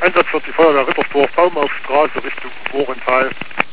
Einsatz wird die Feuerwehr Rittersdorf, Baumaufstraße Richtung Mohrental.